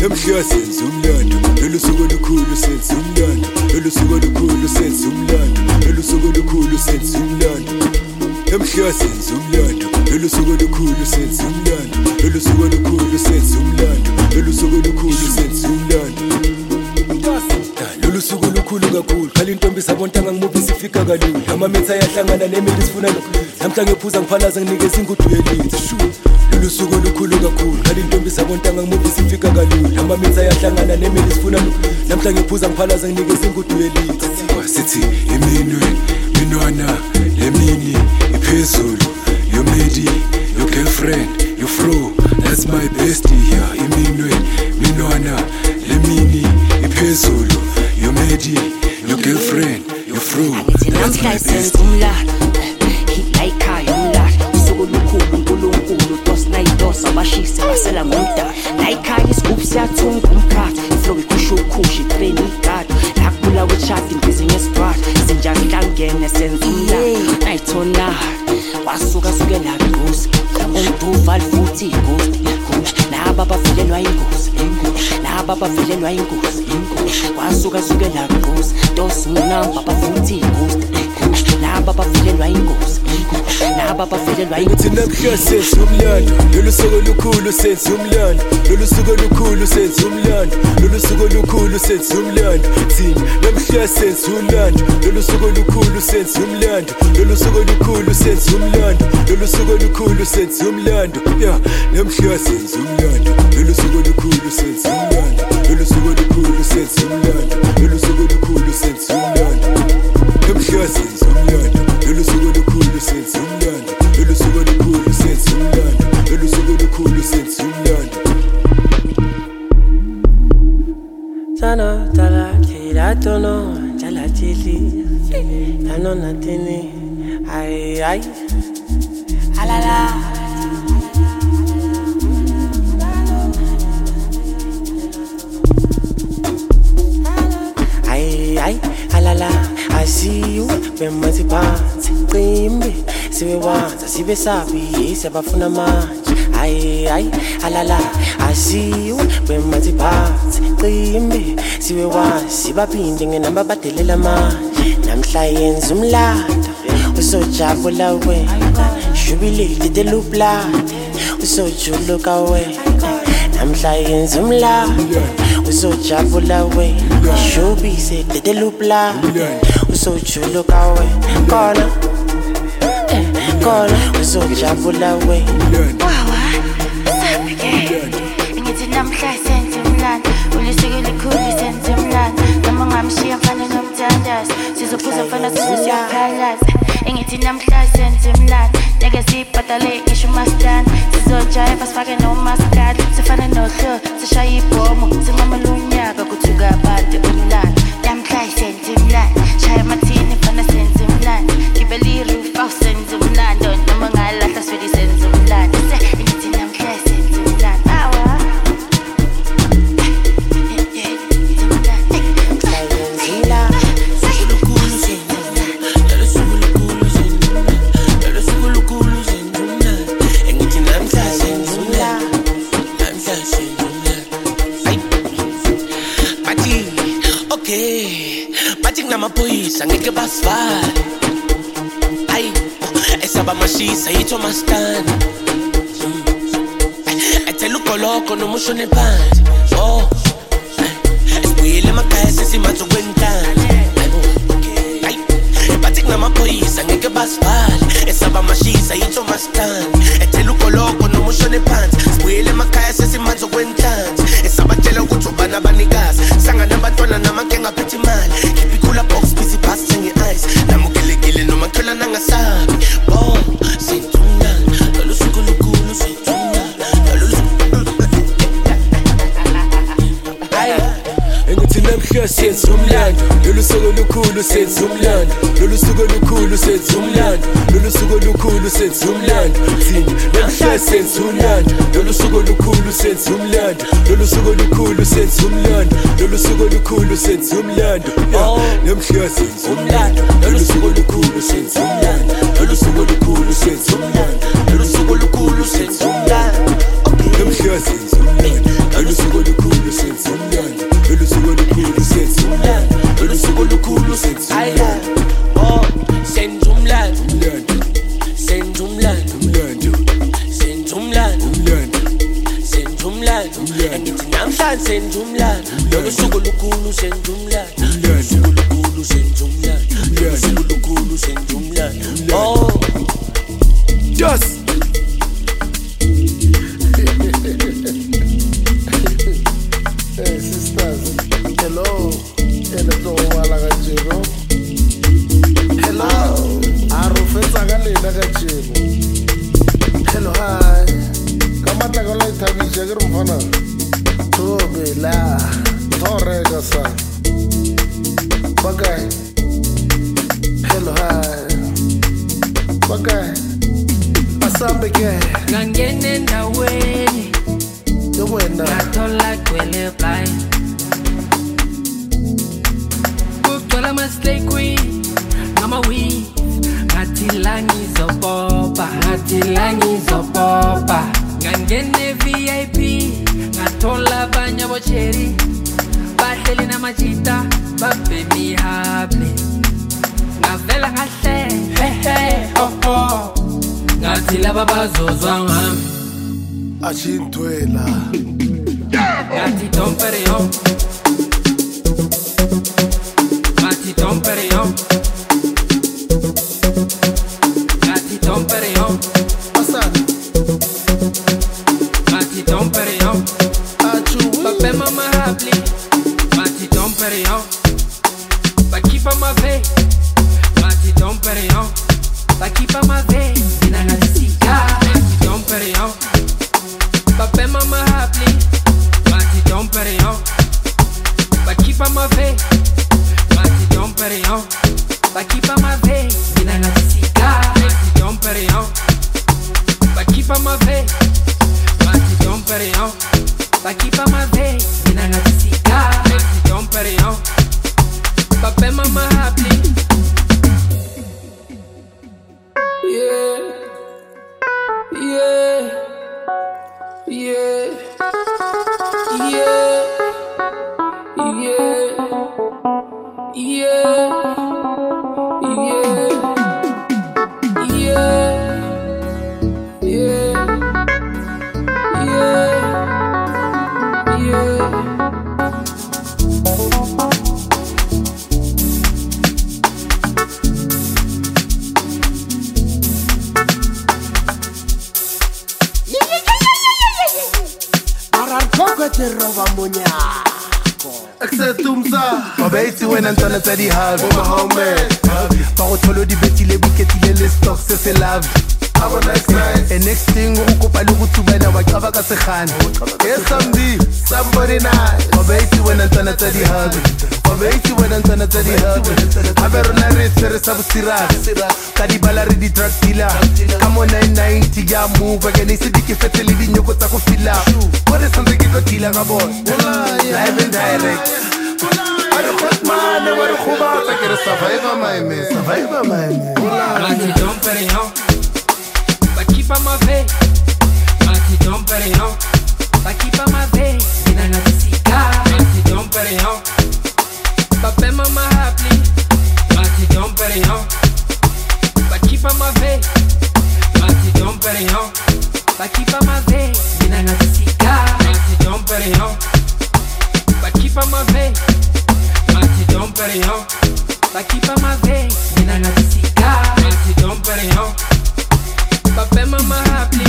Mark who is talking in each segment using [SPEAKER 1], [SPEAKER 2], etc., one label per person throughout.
[SPEAKER 1] Namhla senza umlando, lolu suku olukhulu senza umlando, lolu suku olukhulu senza umlando, lolu suku olukhulu senza umlando. Namhla senza umlando, lolu suku olukhulu senza umlando, lolu suku olukhulu senza umlando, lolu suku olukhulu senza umlando. Lolu suku olukhulu kakhulu, khala intombi sabontanga ngimubi sifika kalula. Amamitha ayahlangana nemili sifuna lokhu. Namhla ngephuza ngiphalaza nginikeza ingudu yelithi. Lolu suku olukhulu kakhulu, khala intombi sabontanga ngimubi sifika kalula. Amamitha ayahlangana nemili sifuna lokhu. Namhla ngephuza ngiphalaza nginikeza ingudu yelithi. Sithi iminwe, minwana, lemini iphezulu. Your midi, your girlfriend, your fro, that's my bestie here. Iminwe, minwana, lemini iphezulu. Your midi, your girlfriend, your fro, that's my bestie.
[SPEAKER 2] Dosa bashise basela ngomda la ikhaya isigubhu siyathunga umkhathi iflow ikhusha ukhushi train igadi lakula wechati ngizinye sprat sinjani hlangene senza umlando ayithola wasuka suke la ghost umduval futhi ghost laba bavelelwa ingozi laba bavelelwa ingozi wasuka suke la ghost dosa unamba bafuthi ghost laba bavelelwa ingozi laba bavelelwa ingozi.
[SPEAKER 1] Namhla senza umlando, lolu suku olukhulu senza umlando, lolu suku olukhulu senza umlando, lolu suku olukhulu senza umlando. Namhla senza umlando, lolu suku olukhulu senza umlando, lolu suku olukhulu senza umlando, lolu suku olukhulu senza umlando. Namhla senza umlando, lolu suku olukhulu senza umlando, lolu suku olukhulu senza umlando, lolu suku olukhulu senza umlando. Namhla senza umlando, lolu suku olukhulu senza umlando, lolu suku olukhulu senza umlando, lolu suku olukhulu senza umlando.
[SPEAKER 3] Sana tala kila tono jala chili ano natini ay alala ay alala I see you bemazi phansi qimbi sibewanza sibe sabi siyabafuna manje ay alala I see you bemazi phansi qimbi sibewanza sibaphinde ngenamba badelela manje namhla yenza umlando usojabula we jubilate de luplate usojuluka we namhla yenza umlando usojabula we jubise de luplate usojuluka we kona usojabula we
[SPEAKER 4] wawa sapike ngithi namhla senze umlando ulisuku elikhulu senze umlando noma ngamshiya mfana nomthandazo sizophuza mfana siyaphalaza ngithi namhla senze umlando ngeke sibhadale ngisho mastana sizojive sifake no mascot sifana nohlo sishaya ibhomo sinqama lunyaka kuthuka abantu umlando namhla senze umlando shaya mathini mfana senze umlando gibeli roof au senze umlando noma ngalahla swedi senze umlando ngithi namhla senze umlando awa
[SPEAKER 3] amaphoyisa ngeke basivale ayi esaba mashisa yitho mastana ethela ugoloko noma ushone phansi esibuyele emakhaya sesimatho kwentana ayi bathi kunamaphoyisa ngeke basivale esaba mashisa yitho mastana ethela ugoloko noma ushone phansi esibuyele emakhaya sesimatho kwentana esabatshela ukuthi ubana abanikazi sangana abantwana namankenga aphethe imali la box busy passing your eyes namukelekile noma thola nangasabi sithunga lolu suku lukhulu sithunga
[SPEAKER 1] ngithi namhla senza umlando, lolu suku olukhulu senza umlando, lolu suku olukhulu senza umlando, lolu suku olukhulu senza umlando. Namhla senza umlando, lolu suku olukhulu senza umlando, lolu suku olukhulu senza umlando, lolu suku olukhulu senza umlando. Namhla senza umlando, lolu suku olukhulu senza umlando, lolu suku olukhulu senza umlando, lolu suku olukhulu senza umlando. Namhla senza umlando, lolu suku olukhulu senza
[SPEAKER 3] umlando senza umlando lolo suku lukhulu senza umlando usuku lukhulu senza umlando usuku lukhulu senza umlando oh
[SPEAKER 1] Yes.
[SPEAKER 5] Hey sisters, hello. Hello. Arufetsa ka lena ka tshelo. Hello hi. Kamata ka la ithabisha ke re mfana. Thobela. Thore ka sa. Bakai. Hello hi. Bakai. Asambe ke.
[SPEAKER 2] Ngangene ndaweni.
[SPEAKER 5] Yewena.
[SPEAKER 2] Ngathola kwele blind. Kugcwala ama-slay queen ngama-weave ngathi langizopopa ngangene VIP ngathola abanye abocheri bahleli namajita babemihable ngavela ngahle oh ngathi laba bazozwa ngami
[SPEAKER 5] Achintwela.
[SPEAKER 2] ngathi dompereyo Mati Tom Perignon
[SPEAKER 5] Asan.
[SPEAKER 2] Mati Tom Perignon
[SPEAKER 5] Achu.
[SPEAKER 2] Pape mama habli Mati Tom Perignon Bakipa ma ve Mati Tom Perignon Bakipa ma ve Ina natisika Mati Tom Perignon Pape mama habli Mati Tom Perignon Bakipa ma ve Mati Tom Perignon Bakipa ma ve Ina natisika Mati Tom Perignon Bakipa ma ve Mati Tom Perignon Bakipa ma ve Ina natisika Mati Tom Perignon Pape mama habli Yeah Yeah Yeah Yeah Yeah Yeah, yeah, yeah, yeah, yeah.
[SPEAKER 5] Mararkoko te roba munyako. Exetumsa. Mabaiti wena ntwana tsa di habi. Oma homemade. Ba go tholo di betile buketile le stock se se love. Abo nice. And next thing go kopa le go tsubana wa qaba ka segane. Somebody nice. Mabaiti wena ntwana tsa di habi. Mabaiti wena ntwana tsa di habi. Aberona re tsere sa busira. Ka di bala re di drug dealer. Come on 990 ya move again ise di ke fetele di nyoko tsa go fila. What is something ke go dealer ka boy. Live and direct. Survivor my man.
[SPEAKER 2] Mati Tom Perignon Bakipa ma ve Mati Tom Perignon Bakipa ma ve Ina natisika Mati Tom Perignon Pape mama habli Mati Tom Perignon Bakipa ma ve Mati Tom Perignon Bakipa ma ve Ina natisika Mati Tom Perignon Bakipa ma ve Mati Tom Perignon Bakipa ma ve Ina natisika Mati Tom Perignon Pape mama habli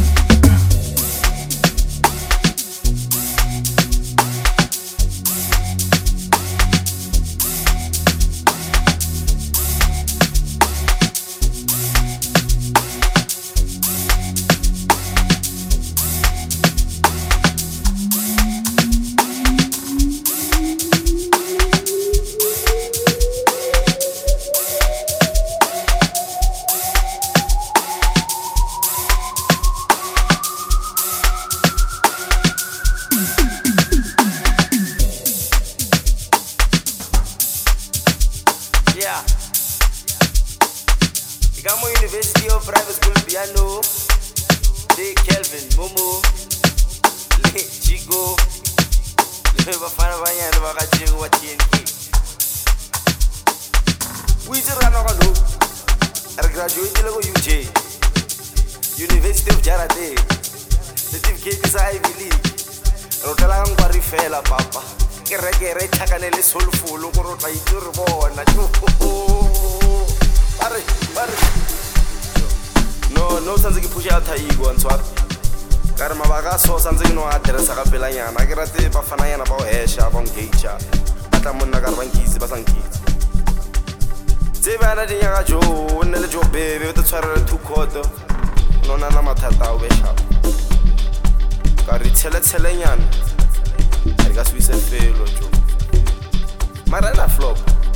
[SPEAKER 6] Igamo University of Private School Piano, Le Kelvin, Momo, Le Chico, Le Bafana Banya, Le Bakachi, what TNK. We just ran out of I graduated to UJ, University of Jarate, certificate is Ivy League, rotela ka nkwa re fela papa ke re tlhakane le solofolo gore o tla itse re bona bare no santse ke phusha ya thaiko ntshwara ka re mabaka a so santse ke no a ateresa ga pelanyana ke rate bafananyana ba o hesha ba engagea ba tla monna ka re ba nkitse ba sa nkitse tsebe ana dinyaga jo o nne le jo bebe o te tshwarele thukoto no na na mathata a o bešhapo ka re tshele-tshelenyana a di ka se bise felo jo mara ena flop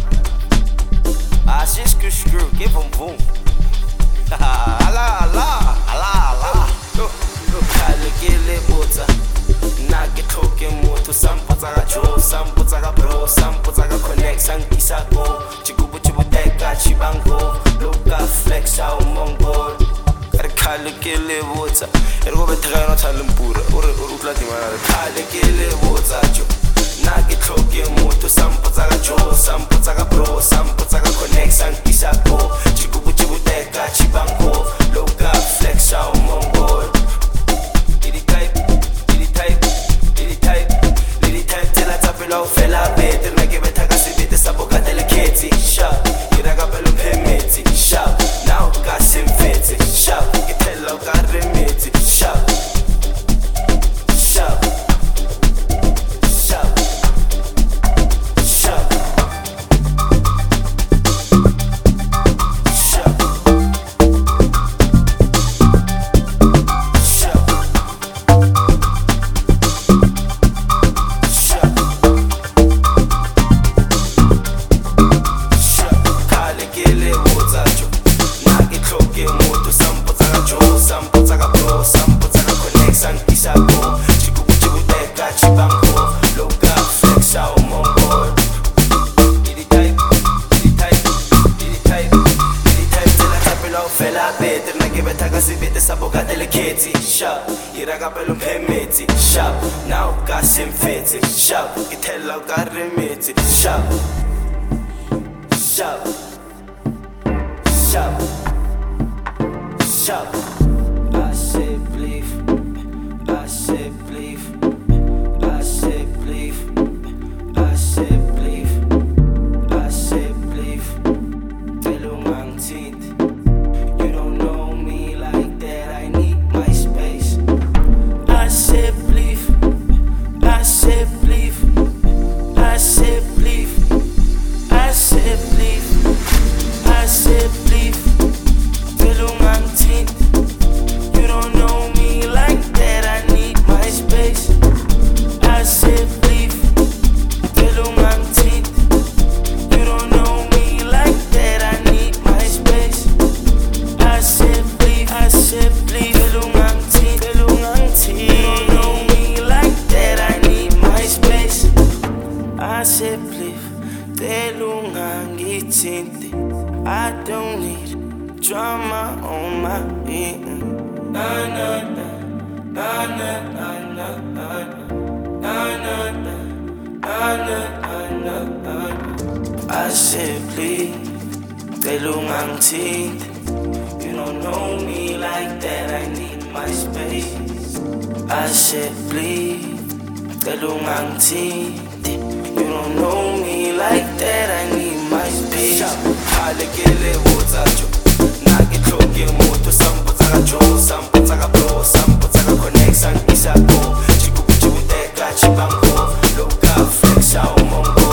[SPEAKER 6] a se skru ke bombom ala kale ke le botsa nna ke tlhoke motho sampotsa ka jo sampotsa ka bro sampotsa ka connect sankisa go chibuteka chibango loka flex a mongo kare kale ke le botsa e re go betegana thalempura ore utla dimana kale ke le botsa jo nna ke tlhoke motho sampotsa ka jo sampotsa ka bro sampotsa ka connect sankisa go chibuteka chibango loka flex a mongo tela tapela o fela bete nna ke betha ka sebete sa boka delicate sharp ira ka pelo phemeti sharp now ka semfete sharp ke tela ka remeti sharp sharp sharp sharp sharp now ka semfete sharp ke tela ka remeti sharp sharp sharp sharp I say believe I say believe I say believe I say believe I say believe telung teeth you don't know me like that I need my space I say believe I say believe I say believe I say believe I say believe telung teeth you don't know me like that I need my space I say believe telung teeth you don't know me like that I need my space I say believe telung teeth you don't know me like that I need my space I say believe telung angithinte I don't need drama on my end na na na na na na na na na na na na I say believe telung angithinte you don't know me like that I need my space I said please telung angithinte you don't know me like that I need my space kale ke le botsa jo na ke tlhoke motho sampotsa ka jo sampotsa ka bro sampotsa ka connect sankisa go chibuteka chibango loka flex a mongo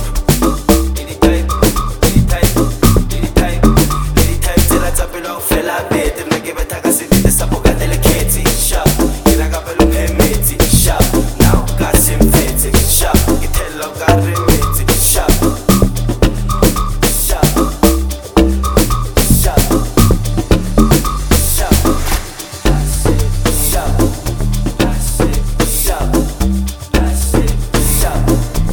[SPEAKER 6] tela tapela o fela bete nna ke betha ka sebete sa boka delicate sharp ira ka pelo phemeti sharp now ka semfete sharp ke tela ka remeti sharp sharp sharp sharp I say sharp I say sharp I say sharp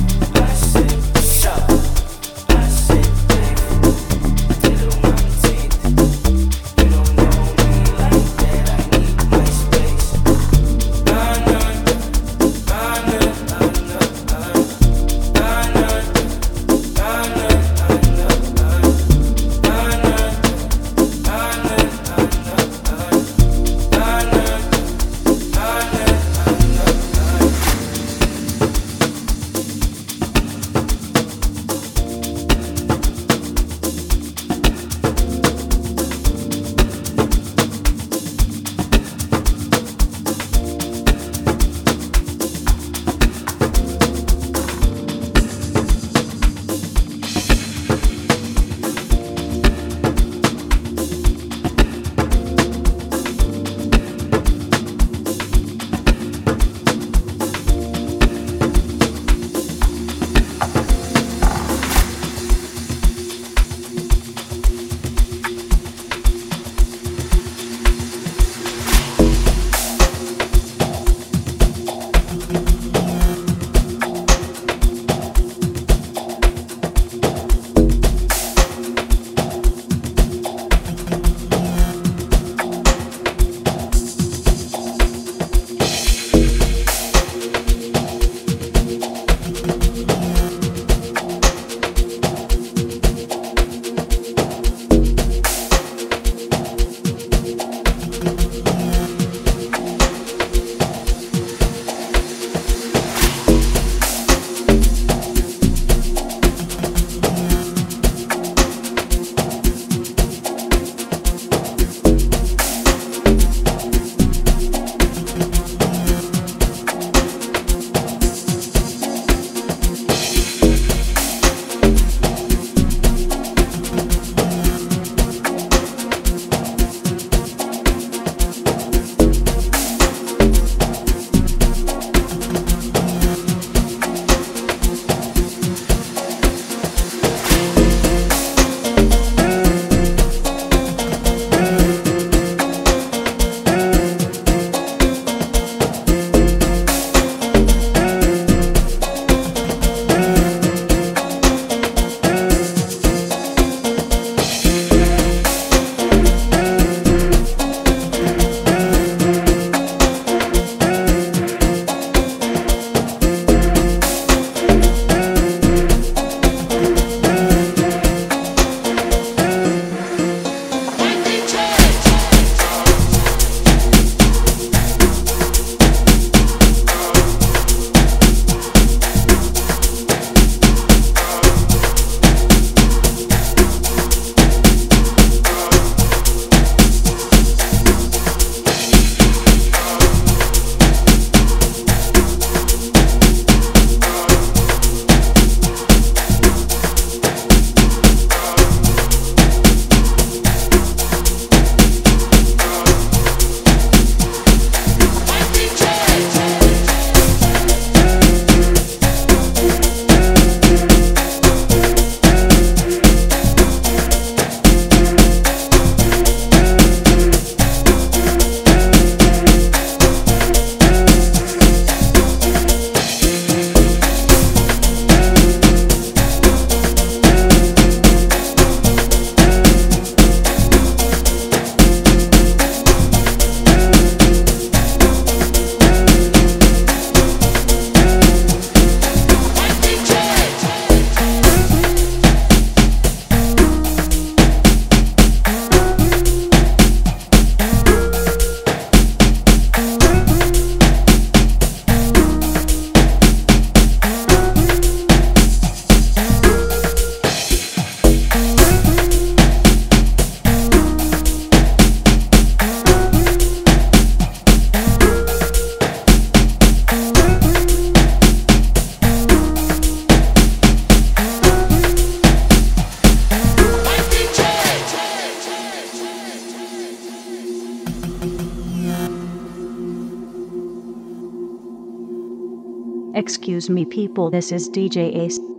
[SPEAKER 7] Excuse me people, this is DJ Ace.